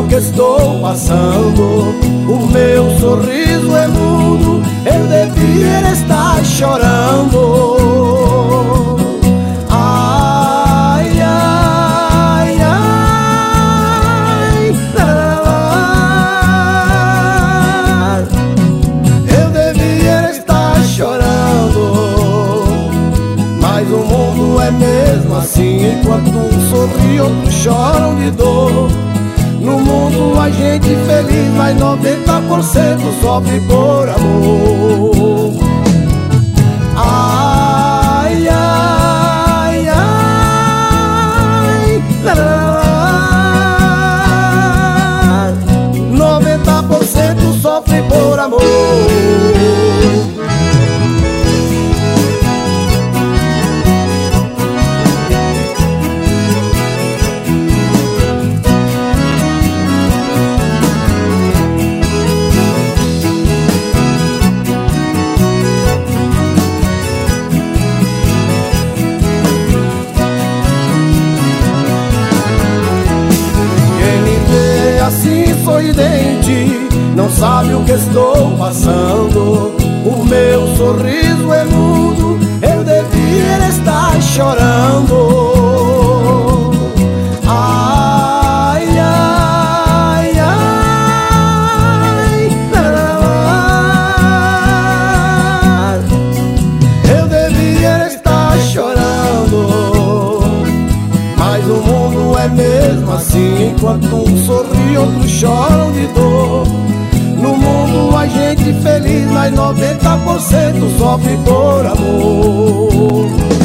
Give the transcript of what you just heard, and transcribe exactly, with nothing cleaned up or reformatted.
o que estou passando. O meu sorriso é mudo, eu devia estar chorando. Ai, ai, ai, ai, eu devia estar chorando, mas o mundo é mesmo assim. Enquanto um sorri, outros choram de dor. No mundo a gente feliz, mas noventa por cento sofre por amor. Ai, ai, ai, lá, lá, lá. noventa por cento sofre por amor. Assim sorridente, não sabe o que estou passando. O meu sorriso é mudo, eu devia estar chorando. Ai, ai, ai, lá, eu devia estar chorando, mas o mundo é mesmo assim. Enquanto um sorri, outros choram de dor. No mundo a gente feliz, mas noventa por cento sofre por amor.